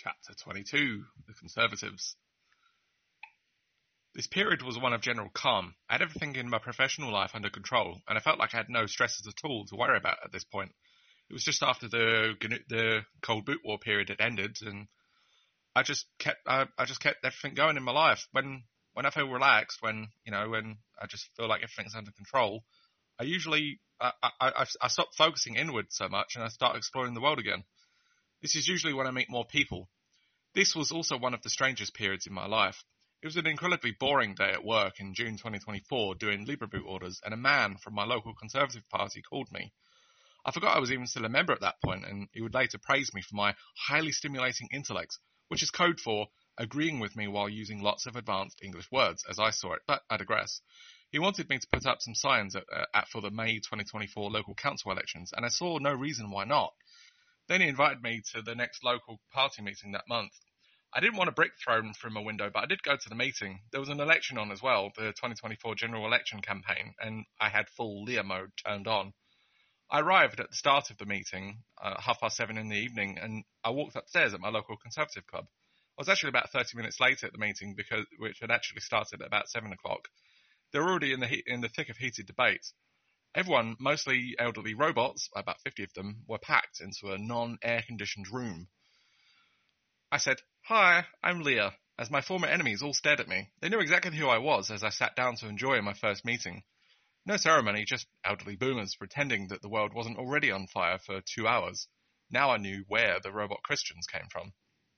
Chapter 22, The Conservatives. This period was one of general calm. I had everything in my professional life under control, and I felt like I had no stresses at all to worry about at this point. It was just after the Cold Boot War period had ended, and I just kept everything going in my life. When I feel relaxed, when I just feel like everything's under control, I usually I stop focusing inward so much, and I start exploring the world again. This is usually when I meet more people. This was also one of the strangest periods in my life. It was an incredibly boring day at work in June 2024 doing Libra Boot orders, and a man from my local Conservative Party called me. I forgot I was even still a member at that point, and he would later praise me for my highly stimulating intellect, which is code for agreeing with me while using lots of advanced English words, as I saw it, but I digress. He wanted me to put up some signs for the May 2024 local council elections, and I saw no reason why not. Then he invited me to the next local party meeting that month. I didn't want a brick thrown through my window, but I did go to the meeting. There was an election on as well, the 2024 general election campaign, and I had full Lear mode turned on. I arrived at the start of the meeting, 7:30 in the evening, and I walked upstairs at my local Conservative club. I was actually about 30 minutes late at the meeting, which had actually started at about 7 o'clock. They were already in the thick of heated debate. Everyone, mostly elderly robots, about 50 of them, were packed into a non-air-conditioned room. I said, "Hi, I'm Leah," as my former enemies all stared at me. They knew exactly who I was as I sat down to enjoy my first meeting. No ceremony, just elderly boomers pretending that the world wasn't already on fire for 2 hours. Now I knew where the robot Christians came from.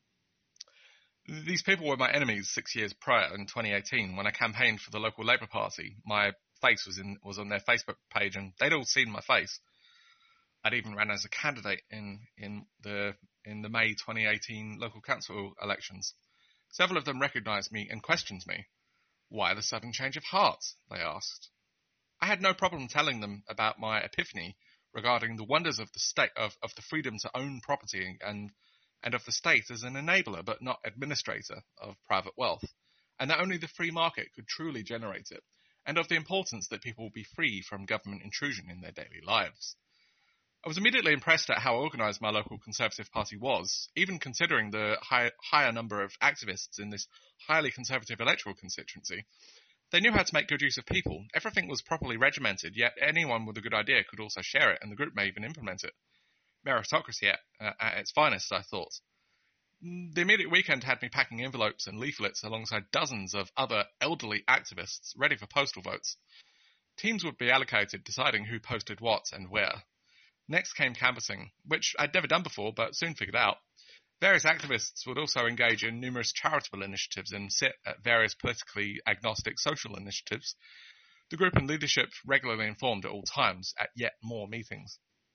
These people were my enemies 6 years prior in 2018 when I campaigned for the local Labour Party. My face was on their Facebook page, and they'd all seen my face. I'd even ran as a candidate in the May 2018 local council elections. Several of them recognised me and questioned me. "Why the sudden change of heart?" they asked. I had no problem telling them about my epiphany regarding the wonders of the state of the freedom to own property and of the state as an enabler but not administrator of private wealth, and that only the free market could truly generate it, and of the importance that people will be free from government intrusion in their daily lives. I was immediately impressed at how organised my local Conservative Party was, even considering the higher number of activists in this highly conservative electoral constituency. They knew how to make good use of people. Everything was properly regimented, yet anyone with a good idea could also share it, and the group may even implement it. Meritocracy at its finest, I thought. The immediate weekend had me packing envelopes and leaflets alongside dozens of other elderly activists ready for postal votes. Teams would be allocated, deciding who posted what and where. Next came canvassing, which I'd never done before but soon figured out. Various activists would also engage in numerous charitable initiatives and sit at various politically agnostic social initiatives. The group and leadership regularly informed at all times at yet more meetings.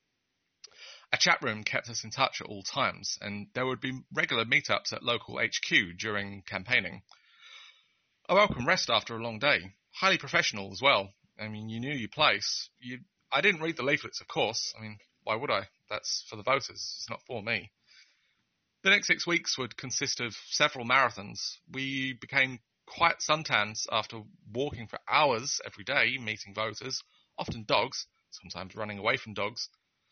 A chat room kept us in touch at all times, and there would be regular meetups at local HQ during campaigning. A welcome rest after a long day. Highly professional as well. I mean, you knew your place. I didn't read the leaflets, of course. I mean, why would I? That's for the voters. It's not for me. The next 6 weeks would consist of several marathons. We became quite suntans after walking for hours every day, meeting voters, often dogs, sometimes running away from dogs.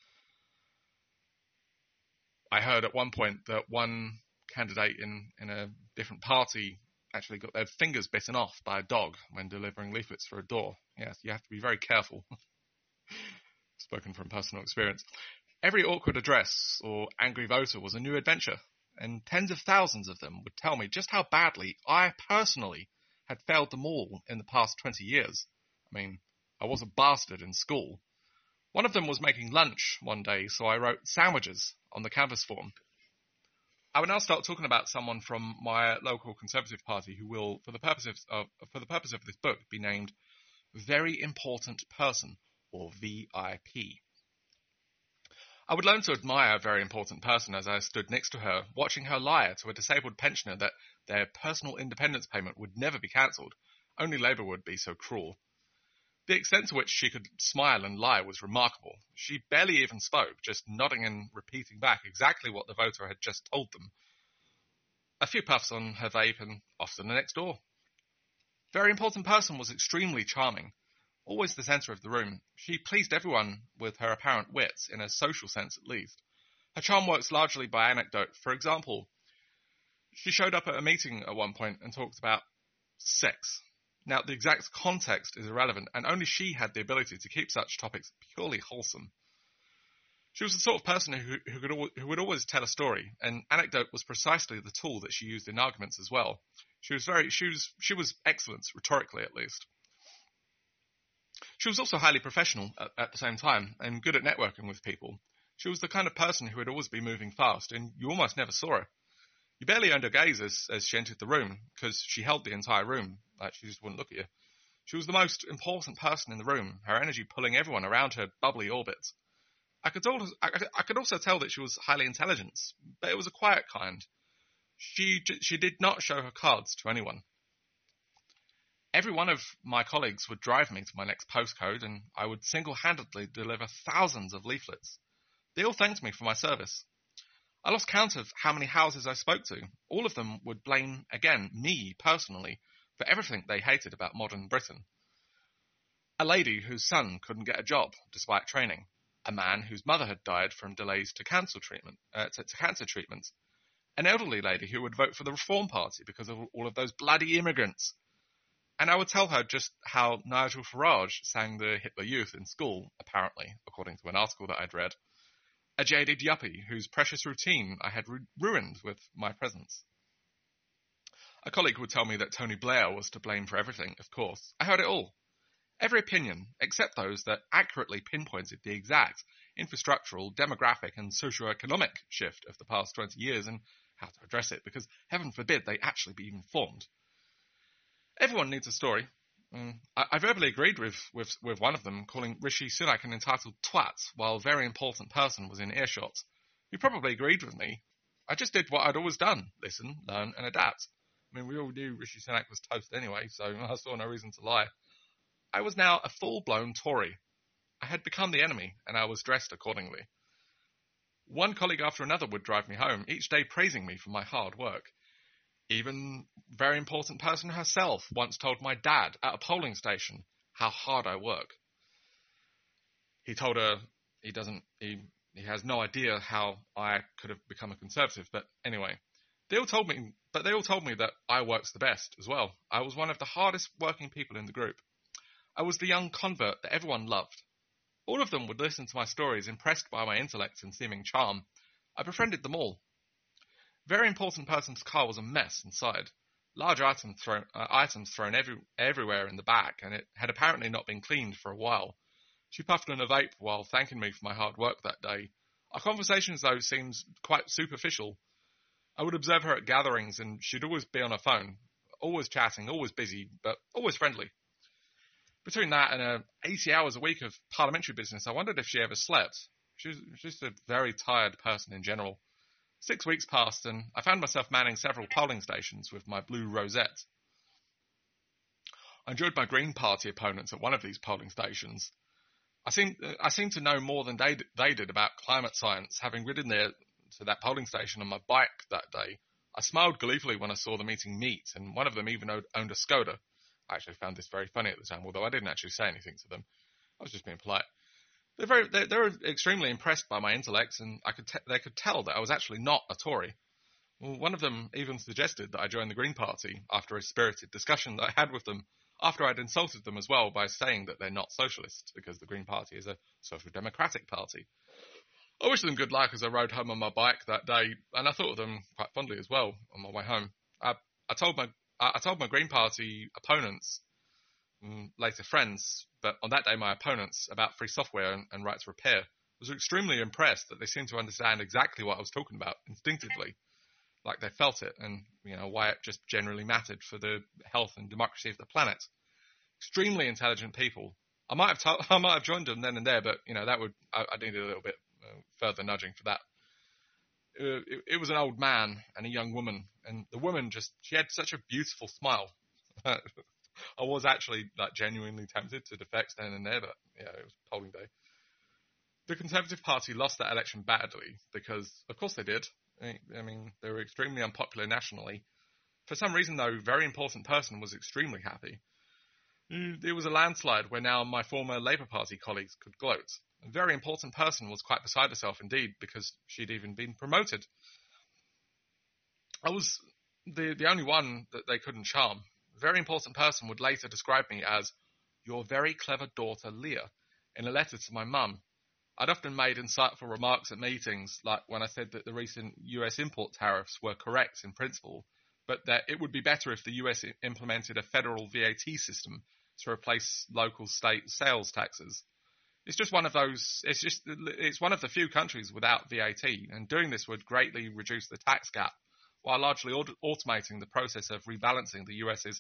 I heard at one point that one candidate in a different party actually got their fingers bitten off by a dog when delivering leaflets for a door. Yes, you have to be very careful. Spoken from personal experience. Every awkward address or angry voter was a new adventure, and tens of thousands of them would tell me just how badly I personally had failed them all in the past 20 years. I mean, I was a bastard in school. One of them was making lunch one day, so I wrote sandwiches on the canvas form. I will now start talking about someone from my local Conservative Party who will, for the purpose of this book, be named Very Important Person, or VIP. I would learn to admire a very important person as I stood next to her, watching her lie to a disabled pensioner that their personal independence payment would never be cancelled. Only Labour would be so cruel. The extent to which she could smile and lie was remarkable. She barely even spoke, just nodding and repeating back exactly what the voter had just told them. A few puffs on her vape and off to the next door. Very important person was extremely charming. Always the centre of the room, she pleased everyone with her apparent wits, in a social sense at least. Her charm works largely by anecdote. For example, She showed up at a meeting at one point and talked about sex. Now, the exact context is irrelevant, and only she had the ability to keep such topics purely wholesome. She was the sort of person who would always tell a story, and anecdote was precisely the tool that she used in arguments as well. She was excellent, rhetorically at least. She was also highly professional at the same time, and good at networking with people. She was the kind of person who would always be moving fast, and you almost never saw her. You barely earned her gaze as she entered the room, because she held the entire room, like she just wouldn't look at you. She was the most important person in the room, her energy pulling everyone around her bubbly orbits. I could also tell that she was highly intelligent, but it was a quiet kind. She did not show her cards to anyone. Every one of my colleagues would drive me to my next postcode, and I would single-handedly deliver thousands of leaflets. They all thanked me for my service. I lost count of how many houses I spoke to. All of them would blame, again, me personally, for everything they hated about modern Britain. A lady whose son couldn't get a job despite training. A man whose mother had died from delays to cancer treatment. An elderly lady who would vote for the Reform Party because of all of those bloody immigrants. And I would tell her just how Nigel Farage sang the Hitler Youth in school, apparently, according to an article that I'd read. A jaded yuppie whose precious routine I had ruined with my presence. A colleague would tell me that Tony Blair was to blame for everything, of course. I heard it all. Every opinion, except those that accurately pinpointed the exact infrastructural, demographic and socio-economic shift of the past 20 years and how to address it, because heaven forbid they actually be even formed. Everyone needs a story. I verbally agreed with one of them, calling Rishi Sunak an entitled twat while a very important person was in earshot. He probably agreed with me. I just did what I'd always done, listen, learn and adapt. I mean, we all knew Rishi Sunak was toast anyway, so I saw no reason to lie. I was now a full-blown Tory. I had become the enemy, and I was dressed accordingly. One colleague after another would drive me home, each day praising me for my hard work. Even a very important person herself once told my dad at a polling station how hard I work. He told her he has no idea how I could have become a Conservative, but anyway. They all told me that I worked the best as well. I was one of the hardest working people in the group. I was the young convert that everyone loved. All of them would listen to my stories, impressed by my intellect and seeming charm. I befriended them all. Very important person's car was a mess inside. Large items thrown everywhere in the back, and it had apparently not been cleaned for a while. She puffed on a vape while thanking me for my hard work that day. Our conversations, though, seemed quite superficial. I would observe her at gatherings, and she'd always be on her phone, always chatting, always busy, but always friendly. Between that and 80 hours a week of parliamentary business, I wondered if she ever slept. She was just a very tired person in general. 6 weeks passed, and I found myself manning several polling stations with my blue rosette. I enjoyed my Green Party opponents at one of these polling stations. I seemed to know more than they did about climate science, having ridden there to that polling station on my bike that day. I smiled gleefully when I saw the meeting meet, and one of them even owned a Skoda. I actually found this very funny at the time, although I didn't actually say anything to them. I was just being polite. They were extremely impressed by my intellect, and they could tell that I was actually not a Tory. Well, one of them even suggested that I join the Green Party after a spirited discussion that I had with them, after I'd insulted them as well by saying that they're not socialists, because the Green Party is a social democratic party. I wished them good luck as I rode home on my bike that day, and I thought of them quite fondly as well on my way home. I told my Green Party opponents, later friends, but on that day my opponents, about free software and right to repair. I was extremely impressed that they seemed to understand exactly what I was talking about instinctively, like they felt it, and why it just generally mattered for the health and democracy of the planet. Extremely intelligent people. I might have joined them then and there, but I needed a little bit further nudging for that. It was an old man and a young woman, and the woman she had such a beautiful smile. I was actually genuinely tempted to defect then and there, but it was polling day. The Conservative Party lost that election badly because, of course, they did. I mean, they were extremely unpopular nationally. For some reason, though, a very important person was extremely happy. It was a landslide where now my former Labour Party colleagues could gloat. A very important person was quite beside herself indeed, because she'd even been promoted. I was the only one that they couldn't charm. A very important person would later describe me as your very clever daughter Leah in a letter to my mum. I'd often made insightful remarks at meetings, like when I said that the recent US import tariffs were correct in principle, but that it would be better if the US implemented a federal VAT system to replace local state sales taxes. It's just one of those. It's one of the few countries without VAT, and doing this would greatly reduce the tax gap, while largely automating the process of rebalancing the US's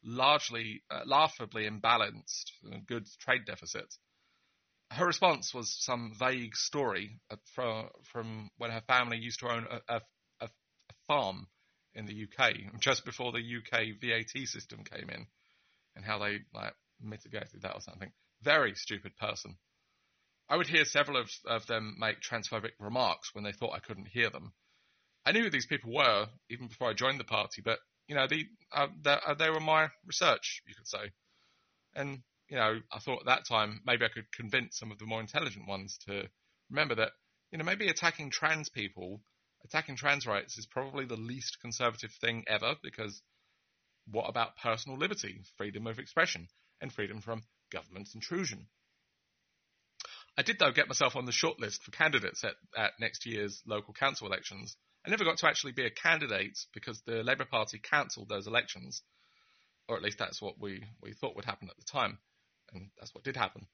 laughably imbalanced goods trade deficit. Her response was some vague story from when her family used to own a farm in the UK, just before the UK VAT system came in, and how they mitigated that or something. Very stupid person. I would hear several of them make transphobic remarks when they thought I couldn't hear them. I knew who these people were even before I joined the party, but they were my research, you could say. And I thought at that time maybe I could convince some of the more intelligent ones to remember that maybe attacking trans people, attacking trans rights is probably the least conservative thing ever, because what about personal liberty, freedom of expression, and freedom from government intrusion? I did, though, get myself on the shortlist for candidates at next year's local council elections. I never got to actually be a candidate because the Labour Party cancelled those elections, or at least that's what we thought would happen at the time, and that's what did happen.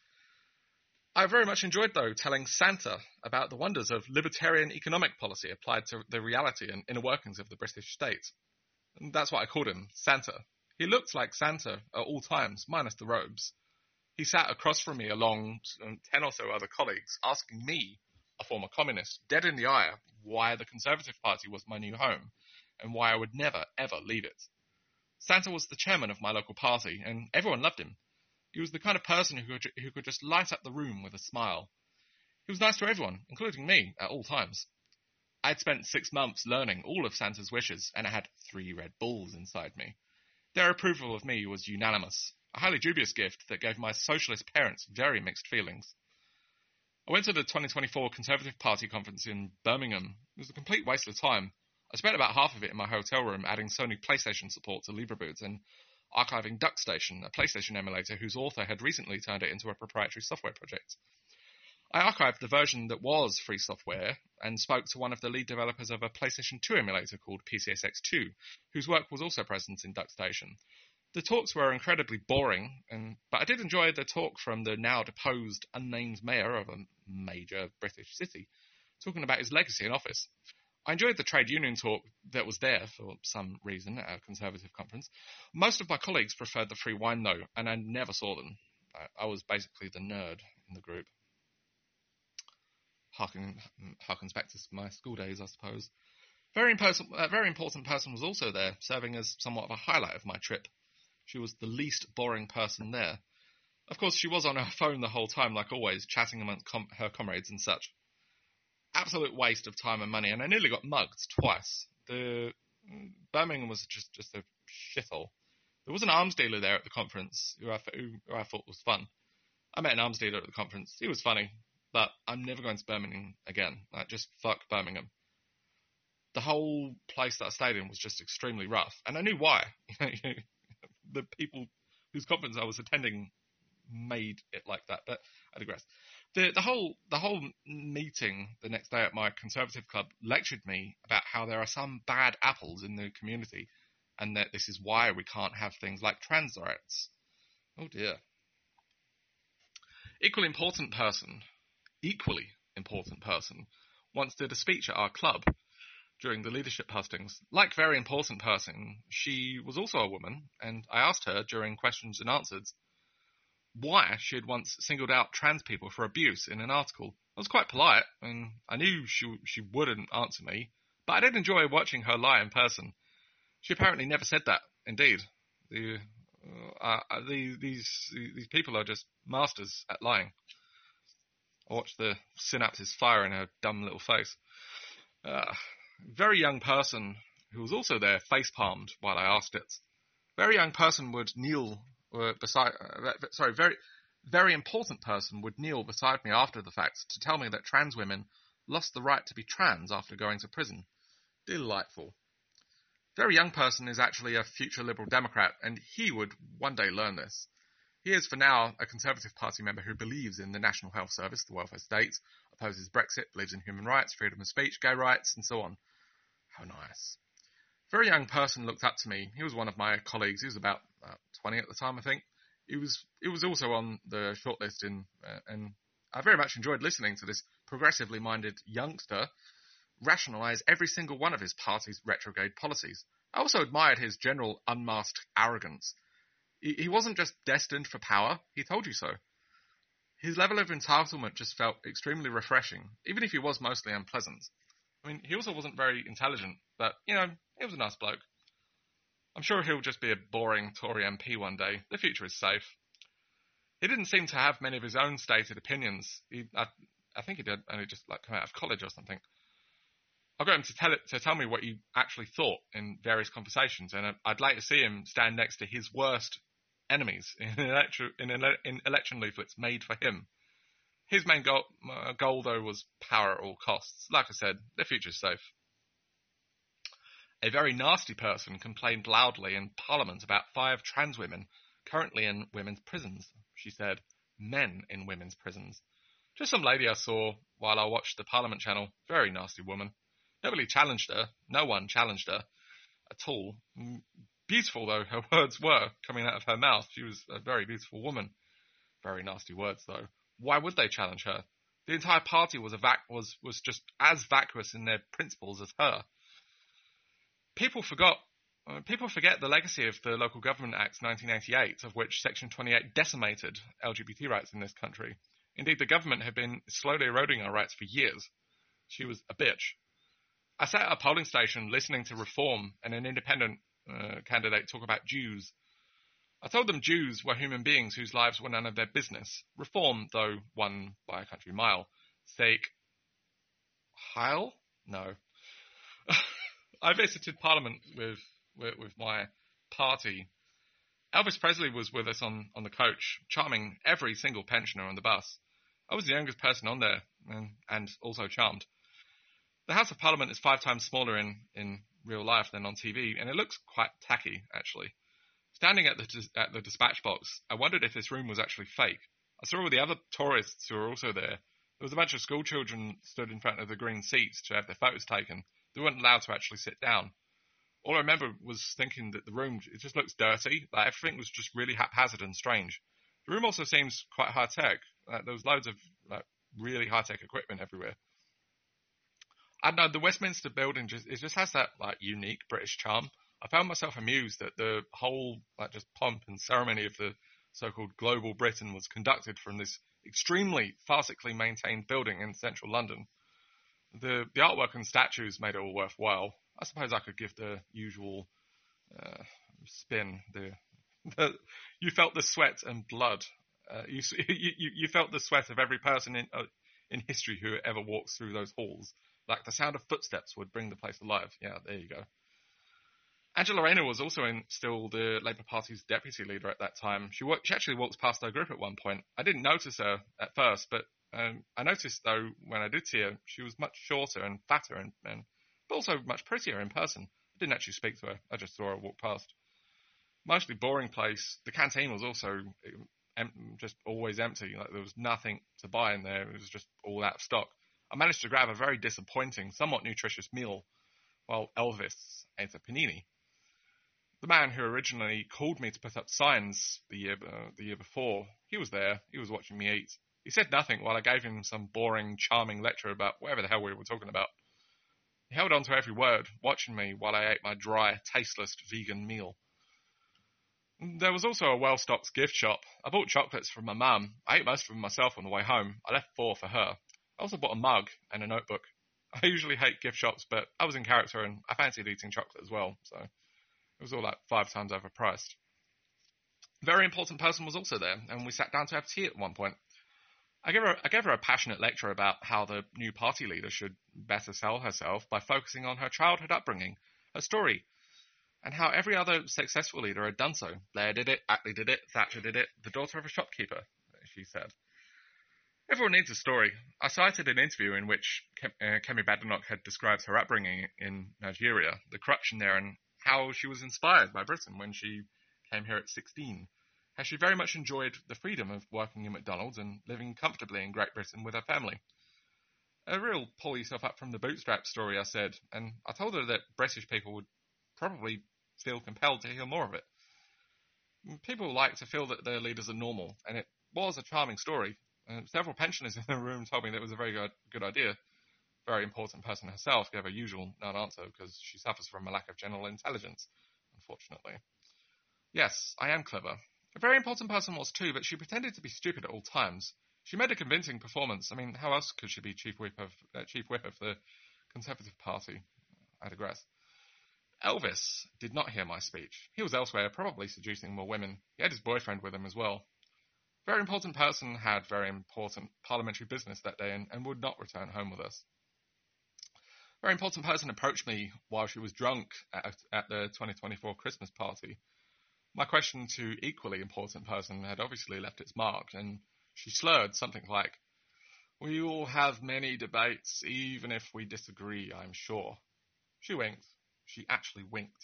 I very much enjoyed, though, telling Santa about the wonders of libertarian economic policy applied to the reality and inner workings of the British state. And that's what I called him, Santa. He looked like Santa at all times, minus the robes. He sat across from me along 10 or so other colleagues, asking me, a former communist, dead in the eye, why the Conservative Party was my new home, and why I would never, ever leave it. Santa was the chairman of my local party, and everyone loved him. He was the kind of person who could just light up the room with a smile. He was nice to everyone, including me, at all times. I had spent 6 months learning all of Santa's wishes, and I had 3 Red Bulls inside me. Their approval of me was unanimous, a highly dubious gift that gave my socialist parents very mixed feelings. I went to the 2024 Conservative Party conference in Birmingham. It was a complete waste of time. I spent about half of it in my hotel room adding Sony PlayStation support to LibreBoot and archiving DuckStation, a PlayStation emulator whose author had recently turned it into a proprietary software project. I archived the version that was free software and spoke to one of the lead developers of a PlayStation 2 emulator called PCSX2, whose work was also present in DuckStation. The talks were incredibly boring, but I did enjoy the talk from the now deposed unnamed mayor of a major British city, talking about his legacy in office. I enjoyed the trade union talk that was there for some reason at a Conservative conference. Most of my colleagues preferred the free wine, though, and I never saw them. I was basically the nerd in the group. Harkens back to my school days, I suppose. A very important person was also there, serving as somewhat of a highlight of my trip. She was the least boring person there. Of course, she was on her phone the whole time, like always, chatting amongst her comrades and such. Absolute waste of time and money, and I nearly got mugged twice. Birmingham was just a shithole. There was an arms dealer there at the conference who I thought was fun. I met an arms dealer at the conference. He was funny, but I'm never going to Birmingham again. Just fuck Birmingham. The whole place that I stayed in was just extremely rough, and I knew why. The people whose conference I was attending made it like that, but I digress. The whole meeting the next day at my Conservative club lectured me about how there are some bad apples in the community, and that this is why we can't have things like trans rights. Oh dear. Equally important person once did a speech at our club during the leadership hustings. Like very important person, she was also a woman, and I asked her during questions and answers why she had once singled out trans people for abuse in an article. I was quite polite, and I knew she wouldn't answer me, but I did enjoy watching her lie in person. She apparently never said that. Indeed, these people are just masters at lying. I watched the synapses fire in her dumb little face. Very young person who was also there face-palmed while I asked it. Very young person would kneel very important person would kneel beside me after the fact to tell me that trans women lost the right to be trans after going to prison. Delightful. Very young person is actually a future Liberal Democrat, and he would one day learn this. He is, for now, a Conservative Party member who believes in the National Health Service, the welfare state, opposes Brexit, believes in human rights, freedom of speech, gay rights, and so on. How nice. A very young person looked up to me. He was one of my colleagues. He was about 20 at the time, I think. He was also on the shortlist, and I very much enjoyed listening to this progressively minded youngster rationalise every single one of his party's retrograde policies. I also admired his general unmasked arrogance. He wasn't just destined for power, he told you so. His level of entitlement just felt extremely refreshing, even if he was mostly unpleasant. I mean, he also wasn't very intelligent, but, he was a nice bloke. I'm sure he'll just be a boring Tory MP one day. The future is safe. He didn't seem to have many of his own stated opinions. I think he did only just come out of college or something. I got him to tell me what he actually thought in various conversations, and I'd like to see him stand next to his worst enemies in election leaflets made for him. His main goal, though, was power at all costs. Like I said, the future's safe. A very nasty person complained loudly in Parliament about 5 trans women currently in women's prisons. She said, men in women's prisons. Just some lady I saw while I watched the Parliament channel. Very nasty woman. Nobody challenged her. No one challenged her at all. Beautiful, though, her words were coming out of her mouth. She was a very beautiful woman. Very nasty words, though. Why would they challenge her? The entire party was just as vacuous in their principles as her. People forget the legacy of the Local Government Act 1988, of which Section 28 decimated LGBT rights in this country. Indeed, the government had been slowly eroding our rights for years. She was a bitch. I sat at a polling station listening to Reform and an independent candidate talk about Jews. I told them Jews were human beings whose lives were none of their business. Reform, though, won by a country mile. Sake Heil? No. I visited Parliament with my party. Elvis Presley was with us on the coach, charming every single pensioner on the bus. I was the youngest person on there, and also charmed. The House of Parliament is 5 times smaller in real life than on TV, and it looks quite tacky, actually. Standing at the dispatch box, I wondered if this room was actually fake. I saw all the other tourists who were also there. There was a bunch of school children stood in front of the green seats to have their photos taken. They weren't allowed to actually sit down. All I remember was thinking that the room, it just looks dirty. Like everything was just really haphazard and strange. The room also seems quite high-tech. There was loads of really high-tech equipment everywhere. I don't know, the Westminster building just has that unique British charm. I found myself amused that the whole just pomp and ceremony of the so-called Global Britain was conducted from this extremely farcically maintained building in central London. The artwork and statues made it all worthwhile. I suppose I could give the usual spin. You felt the sweat and blood. You felt the sweat of every person in history who ever walks through those halls. Like the sound of footsteps would bring the place alive. Yeah, there you go. Angela Rayner was also still the Labour Party's deputy leader at that time. She actually walked past our group at one point. I didn't notice her at first, but I noticed, though, when I did see her, she was much shorter and fatter, but also much prettier in person. I didn't actually speak to her. I just saw her walk past. Mostly boring place. The canteen was also just always empty. There was nothing to buy in there. It was just all out of stock. I managed to grab a very disappointing, somewhat nutritious meal while Elvis ate a panini. The man who originally called me to put up signs the year before, he was there. He was watching me eat. He said nothing while I gave him some boring, charming lecture about whatever the hell we were talking about. He held on to every word, watching me while I ate my dry, tasteless vegan meal. There was also a well-stocked gift shop. I bought chocolates from my mum. I ate most of them myself on the way home. I left 4 for her. I also bought a mug and a notebook. I usually hate gift shops, but I was in character and I fancied eating chocolate as well, so it was all 5 times overpriced. A very important person was also there, and we sat down to have tea at one point. I gave her a passionate lecture about how the new party leader should better sell herself by focusing on her childhood upbringing, her story, and how every other successful leader had done so. Blair did it, Attlee did it, Thatcher did it, the daughter of a shopkeeper, she said. Everyone needs a story. I cited an interview in which Kemi Badenoch had described her upbringing in Nigeria, the corruption there, and how she was inspired by Britain when she came here at 16. How she very much enjoyed the freedom of working in McDonald's and living comfortably in Great Britain with her family. A real pull yourself up from the bootstraps story, I said, and I told her that British people would probably feel compelled to hear more of it. People like to feel that their leaders are normal, and it was a charming story. Several pensioners in the room told me that it was a very good idea. A very important person herself gave her usual non-answer because she suffers from a lack of general intelligence, unfortunately. Yes, I am clever. A very important person was too, but she pretended to be stupid at all times. She made a convincing performance. I mean, how else could she be chief whip of the Conservative Party? I digress. Elvis did not hear my speech. He was elsewhere, probably seducing more women. He had his boyfriend with him as well. Very important person had very important parliamentary business that day and would not return home with us. Very important person approached me while she was drunk at the 2024 Christmas party. My question to equally important person had obviously left its mark, and she slurred something like, "We all have many debates, even if we disagree, I'm sure." She winked. She actually winked.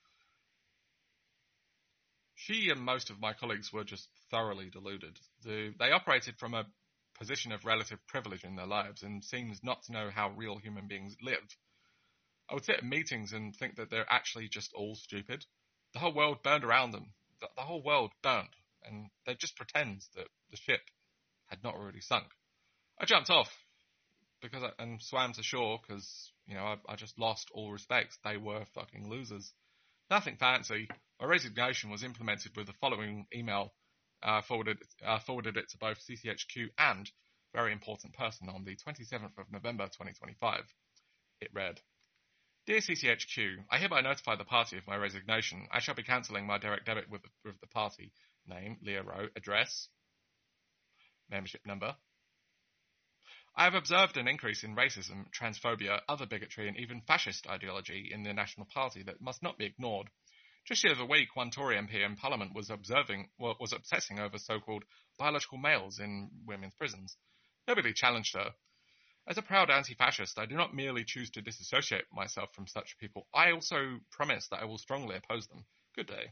She and most of my colleagues were just thoroughly deluded. They operated from a position of relative privilege in their lives and seemed not to know how real human beings live. I would sit at meetings and think that they're actually just all stupid. The whole world burned around them. The whole world burned, and they just pretend that the ship had not already sunk. I jumped off and swam to shore because, I just lost all respect. They were fucking losers. Nothing fancy. My resignation was implemented with the following email. Forwarded it to both CCHQ and very important person on the 27th of November 2025. It read, "Dear CCHQ, I hereby notify the party of my resignation. I shall be cancelling my direct debit with the party. Name, Leah Rowe. Address, membership number. I have observed an increase in racism, transphobia, other bigotry, and even fascist ideology in the National Party that must not be ignored. Just the other week, one Tory MP in Parliament was obsessing over so-called biological males in women's prisons. Nobody challenged her. As a proud anti-fascist, I do not merely choose to disassociate myself from such people. I also promise that I will strongly oppose them. Good day."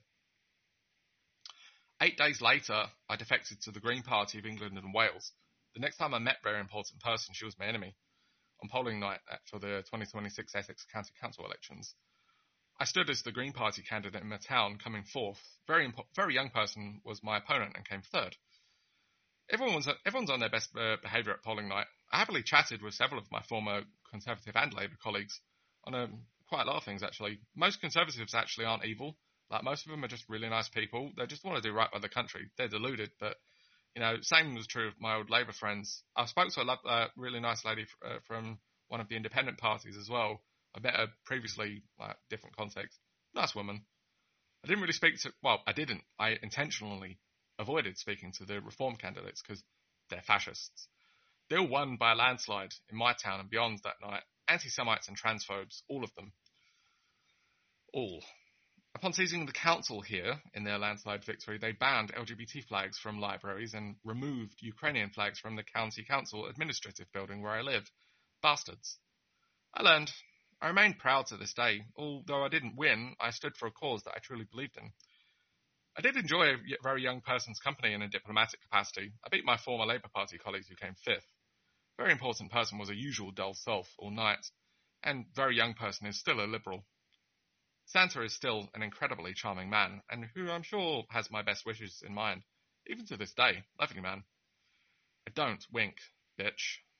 8 days later, I defected to the Green Party of England and Wales. The next time I met a very important person, she was my enemy. On polling night for the 2026 Essex County Council elections, I stood as the Green Party candidate in my town, coming fourth. Very young person was my opponent and came third. Everyone's on their best behaviour at polling night. I happily chatted with several of my former Conservative and Labour colleagues on quite a lot of things, actually. Most Conservatives actually aren't evil. Like, most of them are just really nice people. They just want to do right by the country. They're deluded, but same was true of my old Labour friends. I spoke to a really nice lady from one of the independent parties as well. I met her previously, different context. Nice woman. I didn't really speak to, I didn't. I intentionally avoided speaking to the Reform candidates because they're fascists. They all won by a landslide in my town and beyond that night. Anti-Semites and transphobes, all of them. All. Upon seizing the council here in their landslide victory, they banned LGBT flags from libraries and removed Ukrainian flags from the county council administrative building where I live. Bastards. I remained proud to this day. Although I didn't win, I stood for a cause that I truly believed in. I did enjoy a very young person's company in a diplomatic capacity. I beat my former Labour Party colleagues who came fifth. Very important person was a usual dull self all night, and very young person is still a Liberal. Santa is still an incredibly charming man, and who I'm sure has my best wishes in mind, even to this day. Love you, man. I don't wink, bitch.